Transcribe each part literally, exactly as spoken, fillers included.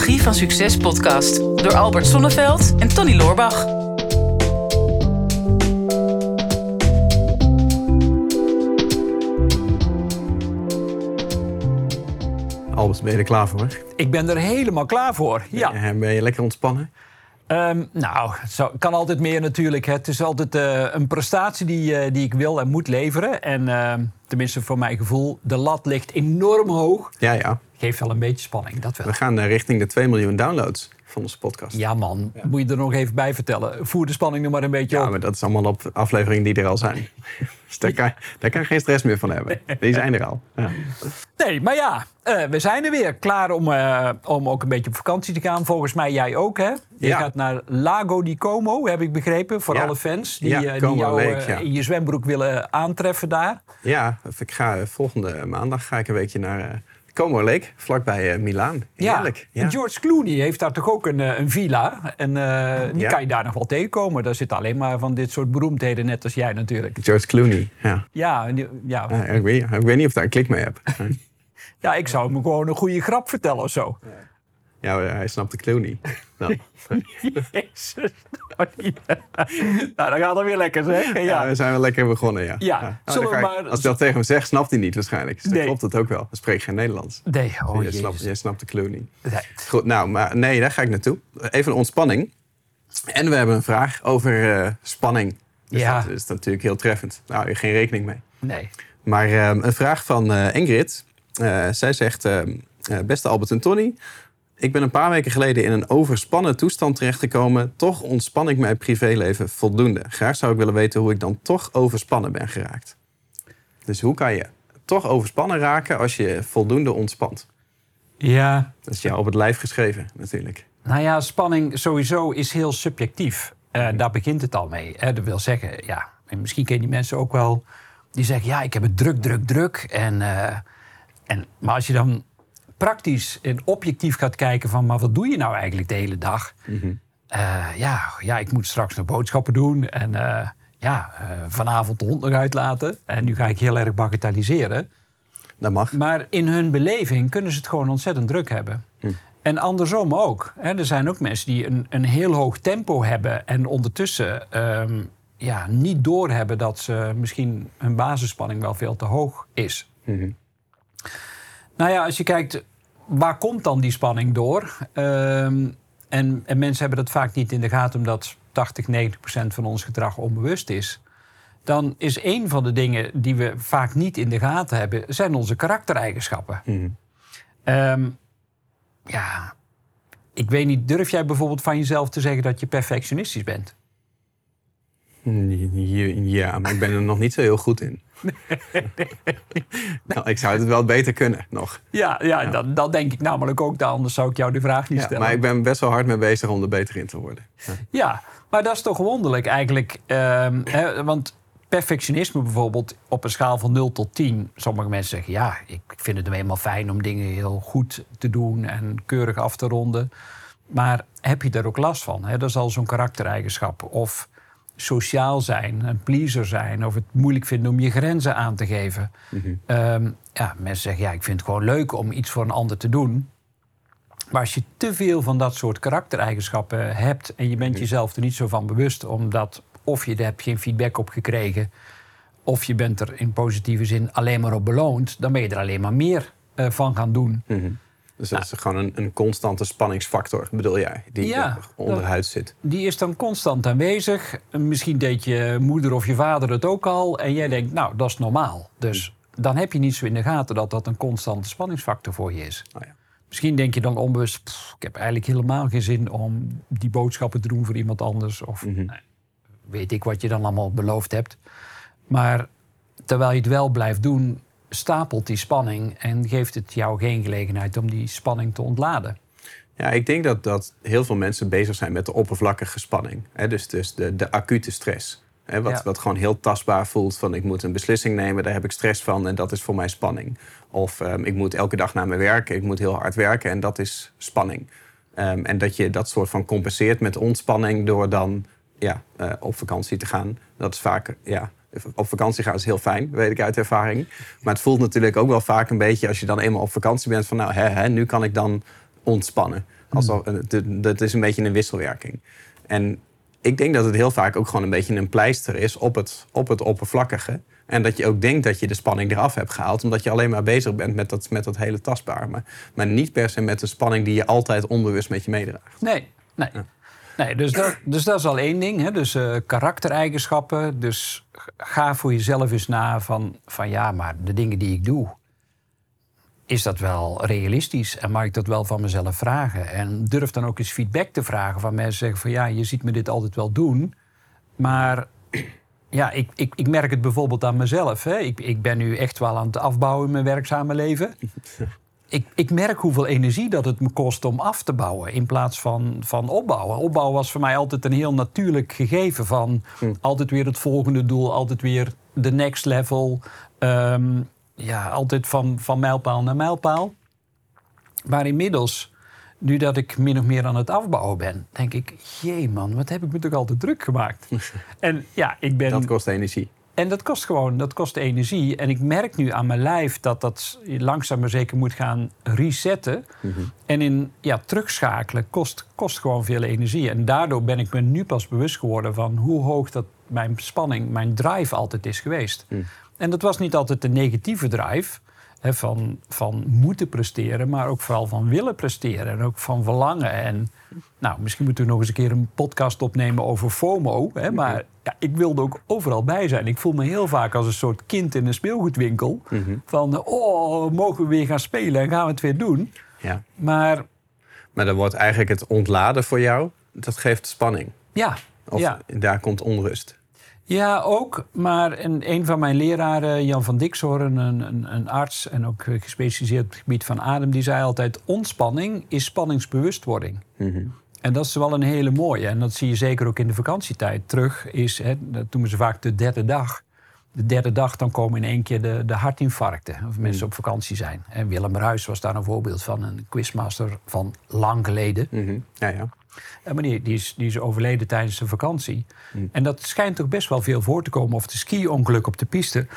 Psychologie van Succes podcast door Albert Sonneveld en Tony Loorbach. Albert, ben je er klaar voor? Ik ben er helemaal klaar voor, ja. Ben je, ben je lekker ontspannen? Um, nou, het kan altijd meer natuurlijk. Hè. Het is altijd uh, een prestatie die, uh, die ik wil en moet leveren. En uh, tenminste voor mijn gevoel, de lat ligt enorm hoog. Ja, ja. Geeft wel een beetje spanning, dat wel. We gaan uh, richting de twee miljoen downloads van onze podcast. Ja man, ja. Moet je er nog even bij vertellen. Voer de spanning nog maar een beetje ja, op. Ja, maar dat is allemaal op afleveringen die er al zijn. Dus daar kan, daar kan je geen stress meer van hebben. Die zijn er al. Ja. Nee, maar ja, uh, we zijn er weer. Klaar om, uh, om ook een beetje op vakantie te gaan. Volgens mij jij ook, hè? Je ja. gaat naar Lago di Como, heb ik begrepen. Voor ja. alle fans die, ja, uh, die jou Lake, uh, ja. in je zwembroek willen aantreffen daar. Ja, ik ga volgende maandag ga ik een weekje naar... Uh, Como Lake, vlakbij uh, Milaan. Heerlijk. Ja. Ja. George Clooney heeft daar toch ook een, een villa. En uh, die ja. kan je daar nog wel tegenkomen. Daar zitten alleen maar van dit soort beroemdheden, net als jij natuurlijk. George Clooney, ja. Ja, ja. ja ik, weet, ik weet niet of ik daar een klik mee heb. Ja, ik zou hem gewoon een goede grap vertellen of zo. Ja, ja hij snapt de Clooney. Nou. Jezus. Nou, dan gaat het weer lekker, zeg. Ja. Ja, we zijn wel lekker begonnen, ja. ja. ja. Nou, ik, maar... Als ik dat tegen hem zeg, snapt hij niet waarschijnlijk. Dus nee. dan klopt het ook wel. Dan spreek je geen Nederlands. Nee, oh jij, snapt, jij snapt de Clooney. Nee. Goed, nou, maar nee, daar ga ik naartoe. Even een ontspanning. En we hebben een vraag over uh, spanning. Dus ja. dat is natuurlijk heel treffend. Daar hou je geen rekening mee. Nee. Maar uh, een vraag van uh, Ingrid. Uh, zij zegt, uh, uh, beste Albert en Tony... Ik ben een paar weken geleden in een overspannen toestand terechtgekomen. Toch ontspan ik mijn privéleven voldoende. Graag zou ik willen weten hoe ik dan toch overspannen ben geraakt. Dus hoe kan je toch overspannen raken als je voldoende ontspant? Ja. Dat is jou op het lijf geschreven natuurlijk. Nou ja, spanning sowieso is heel subjectief. Uh, daar begint het al mee. Hè. Dat wil zeggen, ja, en misschien ken je die mensen ook wel... die zeggen, ja, ik heb het druk, druk, druk. En, uh, en, maar als je dan... praktisch en objectief gaat kijken van... maar wat doe je nou eigenlijk de hele dag? Mm-hmm. Uh, ja, ja, ik moet straks nog boodschappen doen. En uh, ja, uh, vanavond de hond nog uitlaten. En nu ga ik heel erg bagatelliseren. Dat mag. Maar in hun beleving kunnen ze het gewoon ontzettend druk hebben. Hm. En andersom ook. Hè, er zijn ook mensen die een, een heel hoog tempo hebben... en ondertussen um, ja, niet doorhebben dat ze misschien hun basisspanning wel veel te hoog is. Mm-hmm. Nou ja, als je kijkt, waar komt dan die spanning door? Um, en, en mensen hebben dat vaak niet in de gaten... omdat tachtig, negentig procent van ons gedrag onbewust is. Dan is een van de dingen die we vaak niet in de gaten hebben... zijn onze karaktereigenschappen. Mm-hmm. Um, ja, ik weet niet, durf jij bijvoorbeeld van jezelf te zeggen... dat je perfectionistisch bent? Ja, maar ik ben er nog niet zo heel goed in. Nou, ik zou het wel beter kunnen nog. Ja, ja, ja. Dat, dat denk ik namelijk ook. Anders zou ik jou de vraag niet ja, stellen. Maar ik ben best wel hard mee bezig om er beter in te worden. Ja, ja maar dat is toch wonderlijk eigenlijk. Um, hè, want perfectionisme bijvoorbeeld op een schaal van nul tot tien... sommige mensen zeggen, ja, ik vind het helemaal fijn... om dingen heel goed te doen en keurig af te ronden. Maar heb je daar ook last van? Hè? Dat is al zo'n karaktereigenschap. Of... sociaal zijn, een pleaser zijn... of het moeilijk vinden om je grenzen aan te geven. Mm-hmm. Um, ja, mensen zeggen, ja, ik vind het gewoon leuk om iets voor een ander te doen. Maar als je te veel van dat soort karaktereigenschappen hebt... en je bent mm-hmm. jezelf er niet zo van bewust... omdat of je er hebt geen feedback op gekregen... of je bent er in positieve zin alleen maar op beloond... dan ben je er alleen maar meer uh, van gaan doen. Mm-hmm. Dus dat nou, is gewoon een, een constante spanningsfactor, bedoel jij, die ja, onderhuid zit. Die is dan constant aanwezig. Misschien deed je moeder of je vader het ook al. En jij denkt, nou, dat is normaal. Dus dan heb je niet zo in de gaten dat dat een constante spanningsfactor voor je is. Oh ja. Misschien denk je dan onbewust, pff, ik heb eigenlijk helemaal geen zin om die boodschappen te doen voor iemand anders. Of mm-hmm. nou, weet ik wat je dan allemaal beloofd hebt. Maar terwijl je het wel blijft doen... stapelt die spanning en geeft het jou geen gelegenheid om die spanning te ontladen. Ja, ik denk dat, dat heel veel mensen bezig zijn met de oppervlakkige spanning. Hè? Dus, dus de, de acute stress. Hè? Wat, ja. wat gewoon heel tastbaar voelt van ik moet een beslissing nemen, daar heb ik stress van en dat is voor mij spanning. Of um, ik moet elke dag naar mijn werk, ik moet heel hard werken en dat is spanning. Um, en dat je dat soort van compenseert met ontspanning door dan ja, uh, op vakantie te gaan. Dat is vaak, ja... Op vakantie gaan is heel fijn, weet ik uit ervaring. Maar het voelt natuurlijk ook wel vaak een beetje... als je dan eenmaal op vakantie bent van... nou, hè, hè, nu kan ik dan ontspannen. Alsof, hmm. Dat is een beetje een wisselwerking. En ik denk dat het heel vaak ook gewoon een beetje een pleister is op het, op het oppervlakkige. En dat je ook denkt dat je de spanning eraf hebt gehaald, omdat je alleen maar bezig bent met dat, met dat hele tastbaar. Maar, maar niet per se met de spanning die je altijd onbewust met je meedraagt. Nee, nee. Ja. nee dus, dat, dus dat is al één ding. Hè? Dus uh, karaktereigenschappen. Dus ga voor jezelf eens na van, van ja, maar de dingen die ik doe, is dat wel realistisch? En mag ik dat wel van mezelf vragen? En durf dan ook eens feedback te vragen van mensen zeggen van ja, je ziet me dit altijd wel doen, maar ja, ik, ik, ik merk het bijvoorbeeld aan mezelf. Hè. Ik, ik ben nu echt wel aan het afbouwen in mijn werkzame leven. Ik, ik merk hoeveel energie dat het me kost om af te bouwen in plaats van, van opbouwen. Opbouwen was voor mij altijd een heel natuurlijk gegeven van hm. altijd weer het volgende doel, altijd weer de next level. Um, ja, altijd van, van mijlpaal naar mijlpaal. Maar inmiddels, nu dat ik min of meer aan het afbouwen ben, denk ik, jee man, wat heb ik me toch altijd druk gemaakt. En ja, ik ben. Dat kost energie. En dat kost gewoon, dat kost energie. En ik merk nu aan mijn lijf dat dat langzaam maar zeker moet gaan resetten. Mm-hmm. En in ja, terugschakelen kost, kost gewoon veel energie. En daardoor ben ik me nu pas bewust geworden van hoe hoog dat mijn spanning, mijn drive altijd is geweest. Mm. En dat was niet altijd de negatieve drive. He, van, van moeten presteren, maar ook vooral van willen presteren. En ook van verlangen. En nou, misschien moeten we nog eens een keer een podcast opnemen over FOMO. He, maar ja, ik wilde ook overal bij zijn. Ik voel me heel vaak als een soort kind in een speelgoedwinkel. Mm-hmm. Van, oh, mogen we weer gaan spelen en gaan we het weer doen? Ja. Maar, maar dan wordt eigenlijk het ontladen voor jou, dat geeft spanning. Ja. Of ja. daar komt onrust. Ja, ook. Maar een, een van mijn leraren, Jan van Dixhoorn, een, een, een arts en ook gespecialiseerd op het gebied van adem, die zei altijd, ontspanning is spanningsbewustwording. Mm-hmm. En dat is wel een hele mooie. En dat zie je zeker ook in de vakantietijd terug. Is, hè, dat noemen ze vaak de derde dag. De derde dag, dan komen in één keer de, de hartinfarcten. Of mensen mm. op vakantie zijn. En Willem Ruijs was daar een voorbeeld van. Een quizmaster van lang geleden. Mm-hmm. Ja, ja. Maar die, die, is, die is overleden tijdens de vakantie. Mm. En dat schijnt toch best wel veel voor te komen. Of de ski-ongeluk op de piste.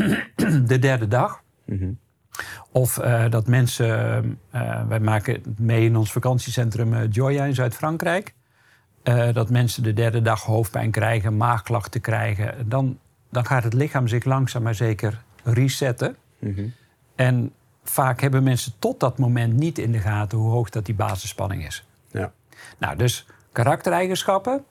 De derde dag. Mm-hmm. Of uh, dat mensen... Uh, wij maken mee in ons vakantiecentrum uh, Joya in Zuid-Frankrijk. Uh, dat mensen de derde dag hoofdpijn krijgen, maagklachten krijgen. Dan, dan gaat het lichaam zich langzaam maar zeker resetten. Mm-hmm. En vaak hebben mensen tot dat moment niet in de gaten hoe hoog dat die basisspanning is. Ja. Nou, dus karaktereigenschappen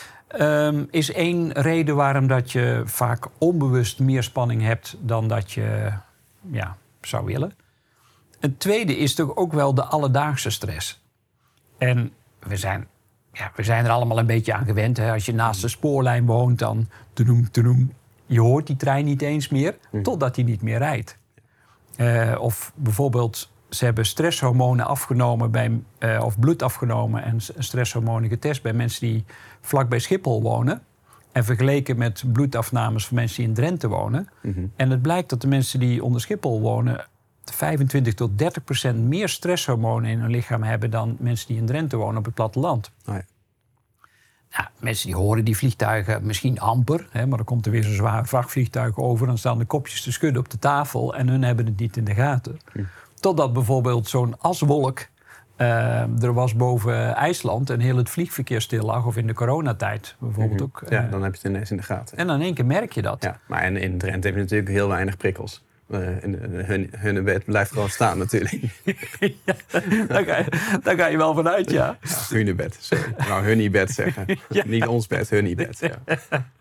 um, is één reden waarom dat je vaak onbewust meer spanning hebt dan dat je ja, zou willen. Een tweede is toch ook wel de alledaagse stress. En we zijn, ja, we zijn er allemaal een beetje aan gewend. Hè? Als je naast de spoorlijn woont, dan toedoem, toedoem, je hoort die trein niet eens meer, totdat die niet meer rijdt. Uh, of bijvoorbeeld, ze hebben stresshormonen afgenomen bij, uh, of bloed afgenomen en stresshormonen getest bij mensen die vlak bij Schiphol wonen. En vergeleken met bloedafnames van mensen die in Drenthe wonen. Mm-hmm. En het blijkt dat de mensen die onder Schiphol wonen vijfentwintig tot dertig procent meer stresshormonen in hun lichaam hebben dan mensen die in Drenthe wonen op het platteland. Oh ja. Nou, mensen die horen die vliegtuigen misschien amper, hè, maar dan komt er weer zo'n zwaar vrachtvliegtuig over, dan staan de kopjes te schudden op de tafel en hun hebben het niet in de gaten. Mm. Totdat bijvoorbeeld zo'n aswolk uh, er was boven IJsland en heel het vliegverkeer stil lag, of in de coronatijd bijvoorbeeld mm-hmm. ook. Ja, uh, dan heb je het ineens in de gaten. En dan in één keer merk je dat. Ja, maar in, in Drenthe heb je natuurlijk heel weinig prikkels. Uh, in, in, hun, hun bed blijft gewoon staan natuurlijk. Ja, daar, ga je, daar ga je wel vanuit, ja. Ja, hunebed, sorry. Nou, hunnibed zeggen. Ja. Niet ons bed, hunnibed. Ja.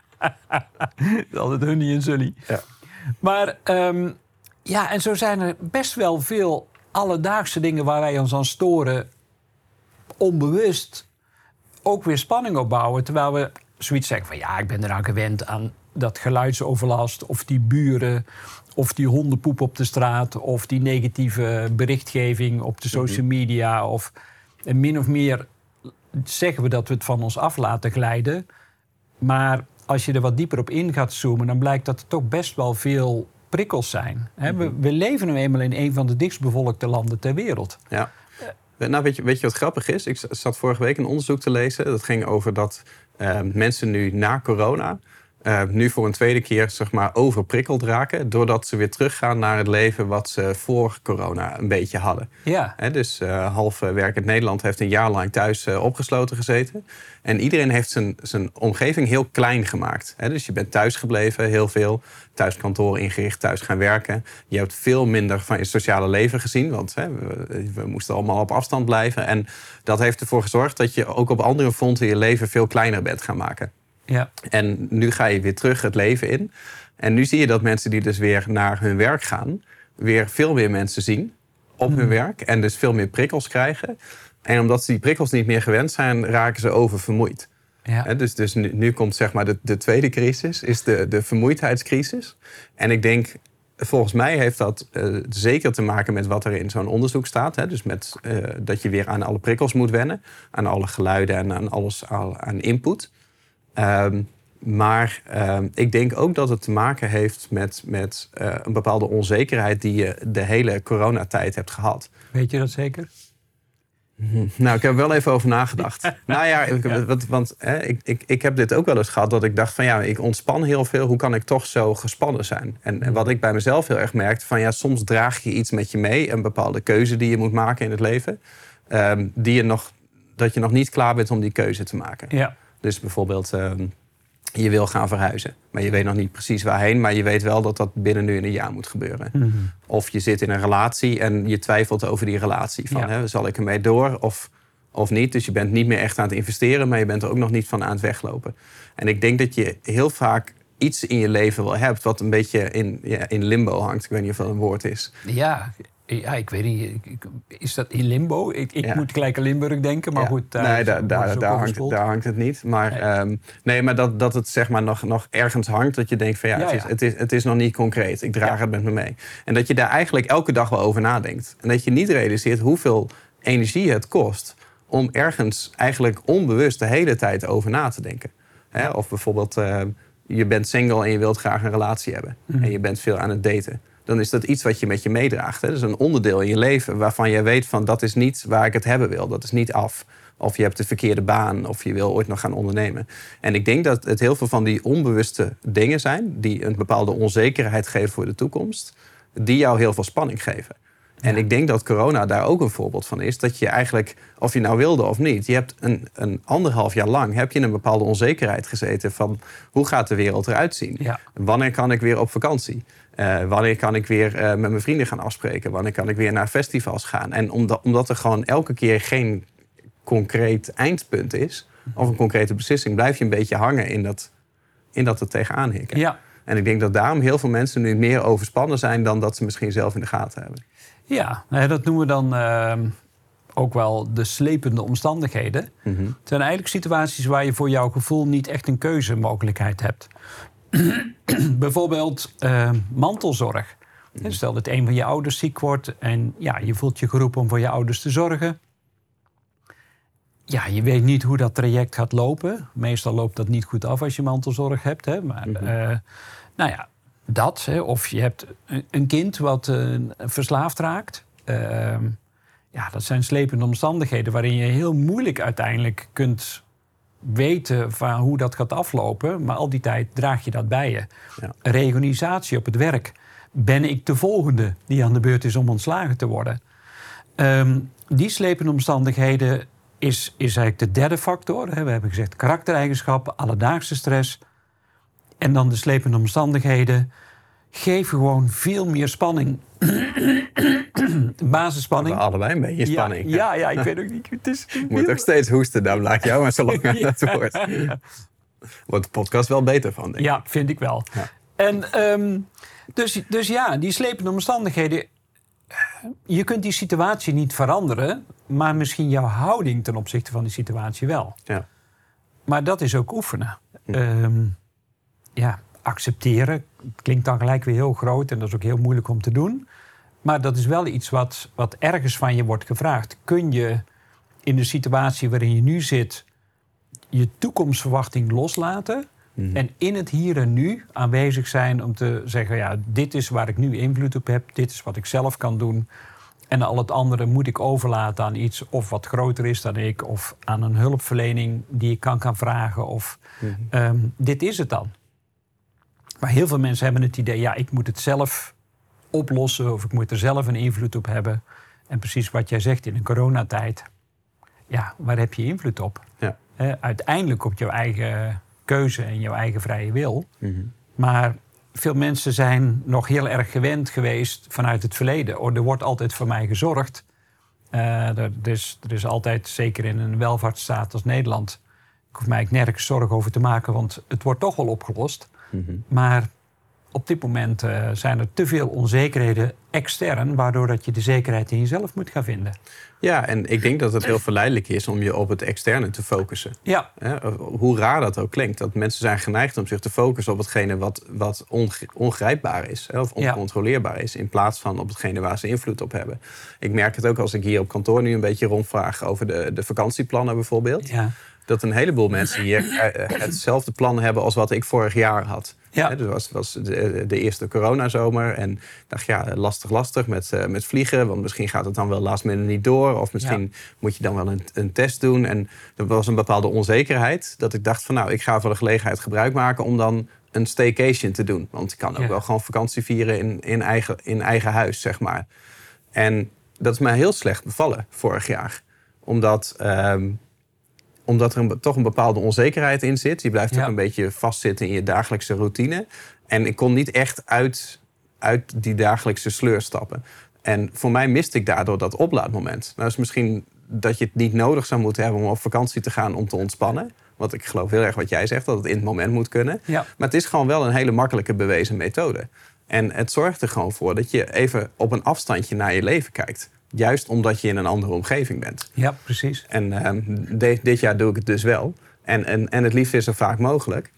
Dat is altijd hunnie en sully. Ja. Maar um, ja, en zo zijn er best wel veel alledaagse dingen waar wij ons aan storen, onbewust ook weer spanning opbouwen. Terwijl we zoiets zeggen van ja, ik ben eraan gewend aan dat geluidsoverlast of die buren of die hondenpoep op de straat of die negatieve berichtgeving op de social media. Of en min of meer zeggen we dat we het van ons af laten glijden. Maar als je er wat dieper op in gaat zoomen, dan blijkt dat er toch best wel veel prikkels zijn. He, we, we leven nu eenmaal in een van de dichtstbevolkte landen ter wereld. Ja. Nou, weet je, weet je wat grappig is? Ik zat vorige week een onderzoek te lezen. Dat ging over dat uh, mensen nu na corona uh, nu voor een tweede keer zeg maar, overprikkeld raken, doordat ze weer teruggaan naar het leven wat ze voor corona een beetje hadden. Ja. He, dus uh, half uh, werkend Nederland heeft een jaar lang thuis uh, opgesloten gezeten. En iedereen heeft zijn, zijn omgeving heel klein gemaakt. He, dus je bent thuis gebleven, heel veel. Thuiskantoor ingericht, thuis gaan werken. Je hebt veel minder van je sociale leven gezien. Want he, we, we moesten allemaal op afstand blijven. En dat heeft ervoor gezorgd dat je ook op andere fronten je leven veel kleiner bent gaan maken. Ja. En nu ga je weer terug het leven in. En nu zie je dat mensen die dus weer naar hun werk gaan, weer veel meer mensen zien op hun werk. En dus veel meer prikkels krijgen. En omdat ze die prikkels niet meer gewend zijn, raken ze oververmoeid. Ja. He, dus dus nu, nu komt zeg maar de, de tweede crisis, is de, de vermoeidheidscrisis. En ik denk, volgens mij heeft dat uh, zeker te maken met wat er in zo'n onderzoek staat. Hè? Dus met, uh, dat je weer aan alle prikkels moet wennen. Aan alle geluiden en aan alles aan input. Um, maar uh, ik denk ook dat het te maken heeft met, met uh, een bepaalde onzekerheid die je de hele coronatijd hebt gehad. Weet je dat zeker? Nou, ik heb er wel even over nagedacht. nou ja, ik, ja. Want, want hè, ik, ik, ik heb dit ook wel eens gehad dat ik dacht van ja, ik ontspan heel veel. Hoe kan ik toch zo gespannen zijn? En, en wat ik bij mezelf heel erg merkte van ja, soms draag je iets met je mee. Een bepaalde keuze die je moet maken in het leven. Um, die je nog, dat je nog niet klaar bent om die keuze te maken. Ja. Dus bijvoorbeeld, um, je wil gaan verhuizen. Maar je weet nog niet precies waarheen. Maar je weet wel dat dat binnen nu in een jaar moet gebeuren. Mm-hmm. Of je zit in een relatie en je twijfelt over die relatie. Van, ja. hè, zal ik ermee door of, of niet? Dus je bent niet meer echt aan het investeren. Maar je bent er ook nog niet van aan het weglopen. En ik denk dat je heel vaak iets in je leven wel hebt wat een beetje in, ja, in limbo hangt. Ik weet niet of dat een woord is. Ja, ja ik weet niet. Is dat in limbo? Ik, ik ja. moet gelijk aan Limburg denken, maar ja. goed. Daar, nee, daar, daar, daar, hangt, daar hangt het niet. Maar, nee, um, nee, maar dat, dat het zeg maar nog, nog ergens hangt. Dat je denkt van ja, ja, het, is, ja. Het, is, het is nog niet concreet. Ik draag ja. het met me mee. En dat je daar eigenlijk elke dag wel over nadenkt. En dat je niet realiseert hoeveel energie het kost om ergens eigenlijk onbewust de hele tijd over na te denken. Ja. Hè? Of bijvoorbeeld, uh, je bent single en je wilt graag een relatie hebben. Mm-hmm. En je bent veel aan het daten. Dan is dat iets wat je met je meedraagt. Hè? Dat is een onderdeel in je leven waarvan je weet van dat is niet waar ik het hebben wil. Dat is niet af. Of je hebt de verkeerde baan of je wil ooit nog gaan ondernemen. En ik denk dat het heel veel van die onbewuste dingen zijn die een bepaalde onzekerheid geven voor de toekomst, die jou heel veel spanning geven. Ja. En ik denk dat corona daar ook een voorbeeld van is. Dat je eigenlijk, of je nou wilde of niet, je hebt een, een anderhalf jaar lang heb je in een bepaalde onzekerheid gezeten van hoe gaat de wereld eruit zien? Ja. Wanneer kan ik weer op vakantie? Uh, wanneer kan ik weer uh, met mijn vrienden gaan afspreken? Wanneer kan ik weer naar festivals gaan? En omdat, omdat er gewoon elke keer geen concreet eindpunt is, of een concrete beslissing, blijf je een beetje hangen in dat, in dat er tegenaan hikken. Ja. En ik denk dat daarom heel veel mensen nu meer overspannen zijn dan dat ze misschien zelf in de gaten hebben. Ja, dat noemen we dan uh, ook wel de slepende omstandigheden. Mm-hmm. Het zijn eigenlijk situaties waar je voor jouw gevoel niet echt een keuzemogelijkheid hebt. Bijvoorbeeld uh, mantelzorg. Mm-hmm. Stel dat een van je ouders ziek wordt en ja, je voelt je geroepen om voor je ouders te zorgen. Ja, je weet niet hoe dat traject gaat lopen. Meestal loopt dat niet goed af als je mantelzorg hebt. Hè? Maar mm-hmm. uh, nou ja, dat. Hè? Of je hebt een kind wat uh, verslaafd raakt. Uh, ja, dat zijn slepende omstandigheden waarin je heel moeilijk uiteindelijk kunt weten van hoe dat gaat aflopen. Maar al die tijd draag je dat bij je. Ja. Reorganisatie op het werk. Ben ik de volgende die aan de beurt is om ontslagen te worden? Um, die slepende omstandigheden is, is eigenlijk de derde factor. Hè. We hebben gezegd karaktereigenschappen, alledaagse stress. En dan de slepende omstandigheden geven gewoon veel meer spanning. Basisspanning. We allebei een beetje spanning. Ja, ja, ja, ik weet ook niet. Het is je moet ook steeds hoesten, dan laat jou maar zo lang aan het woord. Wordt de podcast wel beter van, denk ja, ik. vind ik wel. Ja. En um, dus, dus ja, die slepende omstandigheden. Je kunt die situatie niet veranderen, maar misschien jouw houding ten opzichte van die situatie wel. Ja. Maar dat is ook oefenen. Ja. Um, ja, accepteren klinkt dan gelijk weer heel groot en dat is ook heel moeilijk om te doen. Maar dat is wel iets wat, wat ergens van je wordt gevraagd. Kun je in de situatie waarin je nu zit je toekomstverwachting loslaten mm. en in het hier en nu aanwezig zijn om te zeggen, ja, dit is waar ik nu invloed op heb, dit is wat ik zelf kan doen. En al het andere moet ik overlaten aan iets of wat groter is dan ik, of aan een hulpverlening die ik kan gaan vragen. Of mm. um, dit is het dan. Maar heel veel mensen hebben het idee, ja, ik moet het zelf oplossen of ik moet er zelf een invloed op hebben. En precies wat jij zegt in een coronatijd, ja, waar heb je invloed op? Ja. He, uiteindelijk op jouw eigen keuze en jouw eigen vrije wil. Mm-hmm. Maar veel mensen zijn nog heel erg gewend geweest vanuit het verleden. Oh, er wordt altijd voor mij gezorgd. Uh, er, is, er is altijd, zeker in een welvaartsstaat als Nederland, ik hoef mij eigenlijk nergens zorgen over te maken, want het wordt toch wel opgelost. Mm-hmm. Maar op dit moment uh, zijn er te veel onzekerheden extern, waardoor dat je de zekerheid in jezelf moet gaan vinden. Ja, en ik denk dat het heel verleidelijk is om je op het externe te focussen. Ja. Ja, hoe raar dat ook klinkt. Dat mensen zijn geneigd om zich te focussen op hetgene wat, wat ongrijpbaar is. Of oncontroleerbaar is. In plaats van op hetgene waar ze invloed op hebben. Ik merk het ook als ik hier op kantoor nu een beetje rondvraag over de, de vakantieplannen bijvoorbeeld. Ja. Dat een heleboel mensen hier uh, hetzelfde plan hebben als wat ik vorig jaar had. Ja. He, dus was, was de, de eerste coronazomer. En ik dacht, ja, lastig, lastig met, uh, met vliegen. Want misschien gaat het dan wel last minute niet door. Of misschien ja. moet je dan wel een, een test doen. En er was een bepaalde onzekerheid. Dat ik dacht van, nou, ik ga van de gelegenheid gebruik maken om dan een staycation te doen. Want ik kan ook ja. wel gewoon vakantie vieren in, in, eigen, in eigen huis, zeg maar. En dat is mij heel slecht bevallen vorig jaar. Omdat... Um, Omdat er een, toch een bepaalde onzekerheid in zit. Je blijft ja. ook een beetje vastzitten in je dagelijkse routine. En ik kon niet echt uit, uit die dagelijkse sleur stappen. En voor mij miste ik daardoor dat oplaadmoment. Nou is misschien dat je het niet nodig zou moeten hebben om op vakantie te gaan om te ontspannen. Want ik geloof heel erg wat jij zegt, dat het in het moment moet kunnen. Ja. Maar het is gewoon wel een hele makkelijke bewezen methode. En het zorgt er gewoon voor dat je even op een afstandje naar je leven kijkt. Juist omdat je in een andere omgeving bent. Ja, precies. En uh, de, dit jaar doe ik het dus wel. En, en, en het liefst is zo vaak mogelijk.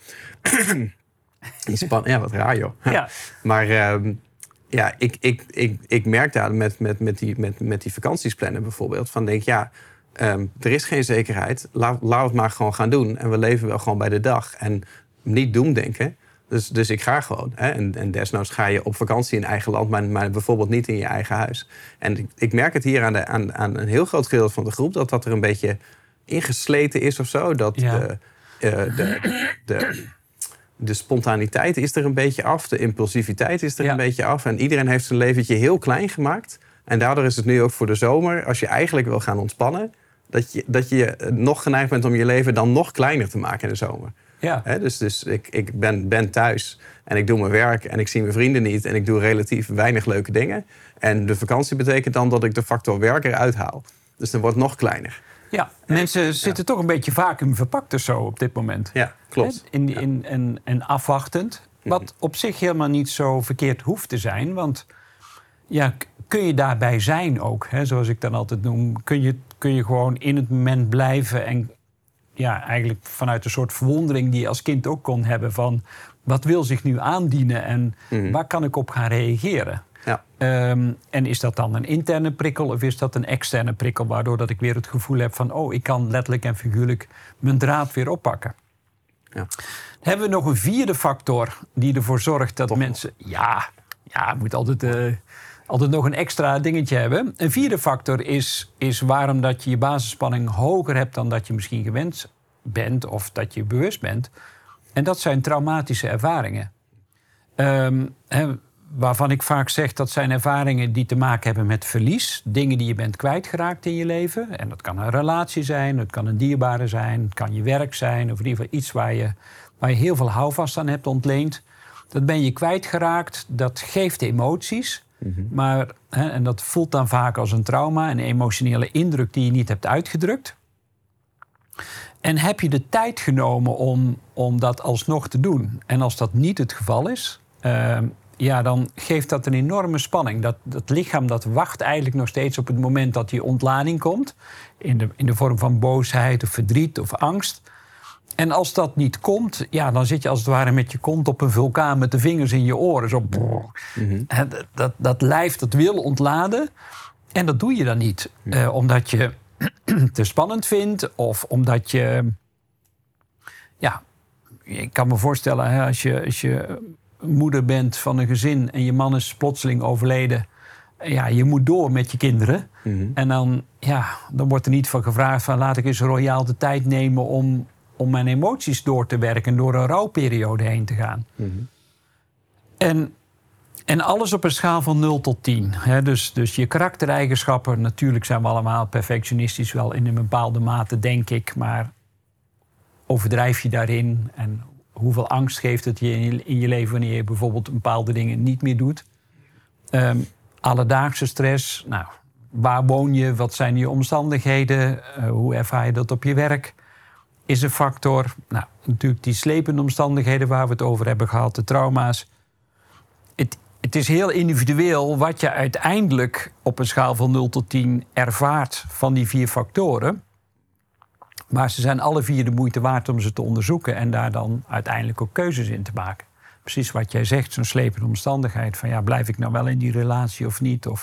Span- ja, wat raar joh. Ja. Maar uh, ja, ik, ik, ik, ik merk daar met, met, met, die, met, met die vakantiesplannen bijvoorbeeld. Van denk ja, um, er is geen zekerheid. Laat, laat het maar gewoon gaan doen. En we leven wel gewoon bij de dag. En niet doemdenken. Dus, dus ik ga gewoon. Hè? En, en desnoods ga je op vakantie in eigen land, maar, maar bijvoorbeeld niet in je eigen huis. En ik, ik merk het hier aan, de, aan, aan een heel groot gedeelte van de groep, dat dat er een beetje ingesleten is of zo. Dat ja. de, uh, de, de, de spontaniteit is er een beetje af, de impulsiviteit is er ja. een beetje af. En iedereen heeft zijn leventje heel klein gemaakt. En daardoor is het nu ook voor de zomer, als je eigenlijk wil gaan ontspannen, dat je, dat je nog geneigd bent om je leven dan nog kleiner te maken in de zomer. Ja. He, dus dus ik, ik ben, ben thuis en ik doe mijn werk en ik zie mijn vrienden niet en ik doe relatief weinig leuke dingen. En de vakantie betekent dan dat ik de factor werk eruit haal. Dus dan wordt het nog kleiner. Ja, mensen en, zitten ja. toch een beetje vacuüm verpakt of zo op dit moment. Ja, klopt. In, ja. in, en, en afwachtend. Wat mm-hmm. op zich helemaal niet zo verkeerd hoeft te zijn. Want ja, kun je daarbij zijn ook, hè, zoals ik dan altijd noem. Kun je, kun je gewoon in het moment blijven en ja, eigenlijk vanuit een soort verwondering die je als kind ook kon hebben van wat wil zich nu aandienen en mm-hmm. waar kan ik op gaan reageren? Ja. Um, en is dat dan een interne prikkel of is dat een externe prikkel waardoor dat ik weer het gevoel heb van oh, ik kan letterlijk en figuurlijk mijn draad weer oppakken. Ja. Hebben we nog een vierde factor die ervoor zorgt dat Toch mensen... Ja, ja, moet altijd, uh, altijd nog een extra dingetje hebben. Een vierde factor is, is waarom dat je je basisspanning hoger hebt dan dat je misschien gewend bent of dat je bewust bent. En dat zijn traumatische ervaringen. Um, he, waarvan ik vaak zeg dat zijn ervaringen die te maken hebben met verlies. Dingen die je bent kwijtgeraakt in je leven. En dat kan een relatie zijn, het kan een dierbare zijn, het kan je werk zijn. Of in ieder geval iets waar je, waar je heel veel houvast aan hebt ontleend. Dat ben je kwijtgeraakt, dat geeft emoties. Mm-hmm. Maar, hè, en dat voelt dan vaak als een trauma, een emotionele indruk die je niet hebt uitgedrukt. En heb je de tijd genomen om, om dat alsnog te doen? En als dat niet het geval is, uh, ja, dan geeft dat een enorme spanning. Dat, dat lichaam dat wacht eigenlijk nog steeds op het moment dat die ontlading komt. In de, in de vorm van boosheid of verdriet of angst. En als dat niet komt, ja, dan zit je als het ware met je kont op een vulkaan met de vingers in je oren. Zo, mm-hmm. dat, dat, dat lijf dat wil ontladen. En dat doe je dan niet. Mm-hmm. Uh, omdat je te spannend vindt of omdat je... Ja, ik kan me voorstellen, hè, als je, als je moeder bent van een gezin en je man is plotseling overleden. Ja, je moet door met je kinderen. Mm-hmm. En dan, ja, dan wordt er niet van gevraagd van laat ik eens royaal de tijd nemen om, om mijn emoties door te werken, door een rouwperiode heen te gaan. Mm-hmm. En, en alles op een schaal van nul tot tien. Hè? Dus, dus je karaktereigenschappen, natuurlijk zijn we allemaal perfectionistisch wel in een bepaalde mate, denk ik. Maar overdrijf je daarin? En hoeveel angst geeft het je in je, in je leven wanneer je bijvoorbeeld bepaalde dingen niet meer doet? Um, alledaagse stress, nou, waar woon je? Wat zijn je omstandigheden? Uh, hoe ervaar je dat op je werk? Is een factor. Nou, natuurlijk die slepende omstandigheden waar we het over hebben gehad, de trauma's. Het, het is heel individueel wat je uiteindelijk op een schaal van nul tot tien ervaart van die vier factoren. Maar ze zijn alle vier de moeite waard om ze te onderzoeken en daar dan uiteindelijk ook keuzes in te maken. Precies wat jij zegt, zo'n slepende omstandigheid. Van ja, blijf ik nou wel in die relatie of niet? Of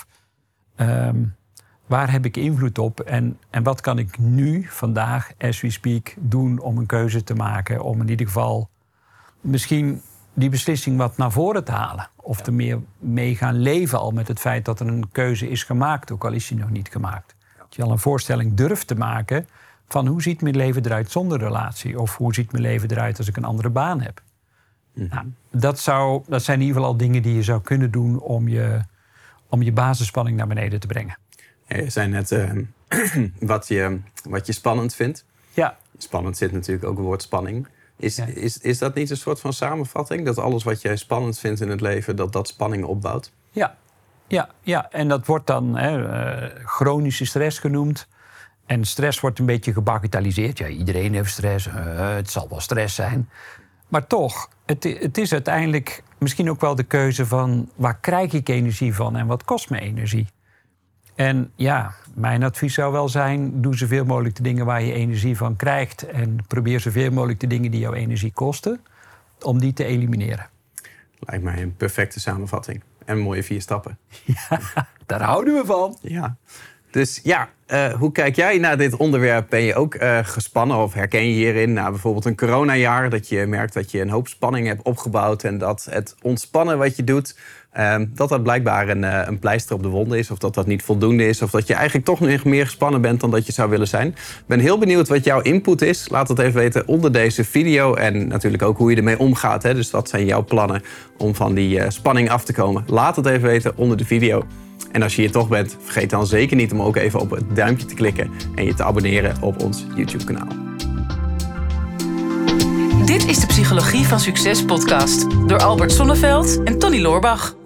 um, waar heb ik invloed op? En, en wat kan ik nu, vandaag, as we speak, doen om een keuze te maken? Om in ieder geval misschien die beslissing wat naar voren te halen. Of er meer mee gaan leven al met het feit dat er een keuze is gemaakt. Ook al is die nog niet gemaakt. Dat je al een voorstelling durft te maken van hoe ziet mijn leven eruit zonder relatie? Of hoe ziet mijn leven eruit als ik een andere baan heb? Mm-hmm. Nou, dat, zou, dat zijn in ieder geval al dingen die je zou kunnen doen om je, om je basisspanning naar beneden te brengen. Ja, je zei net uh, wat, je, wat je spannend vindt. Ja. Spannend zit natuurlijk ook het woord spanning. Is, ja. is, is dat niet een soort van samenvatting? Dat alles wat jij spannend vindt in het leven, dat dat spanning opbouwt? Ja, ja, ja. En dat wordt dan hè, uh, chronische stress genoemd. En stress wordt een beetje gebagatelliseerd. Ja, iedereen heeft stress. Uh, het zal wel stress zijn. Maar toch, het, het is uiteindelijk misschien ook wel de keuze van waar krijg ik energie van en wat kost me energie? En ja, mijn advies zou wel zijn, doe zoveel mogelijk de dingen waar je energie van krijgt. En probeer zoveel mogelijk de dingen die jouw energie kosten, om die te elimineren. Lijkt mij een perfecte samenvatting. En mooie vier stappen. Ja, daar houden we van. Ja. Dus ja, uh, hoe kijk jij naar dit onderwerp? Ben je ook uh, gespannen of herken je hierin na bijvoorbeeld een coronajaar, dat je merkt dat je een hoop spanning hebt opgebouwd en dat het ontspannen wat je doet, uh, dat dat blijkbaar een, uh, een pleister op de wonden is, of dat dat niet voldoende is, of dat je eigenlijk toch nog meer gespannen bent dan dat je zou willen zijn? Ik ben heel benieuwd wat jouw input is. Laat het even weten onder deze video en natuurlijk ook hoe je ermee omgaat. Hè? Dus wat zijn jouw plannen om van die uh, spanning af te komen? Laat het even weten onder de video. En als je hier toch bent, vergeet dan zeker niet om ook even op het duimpje te klikken en je te abonneren op ons YouTube-kanaal. Dit is de Psychologie van Succes podcast door Albert Sonneveld en Tony Loorbach.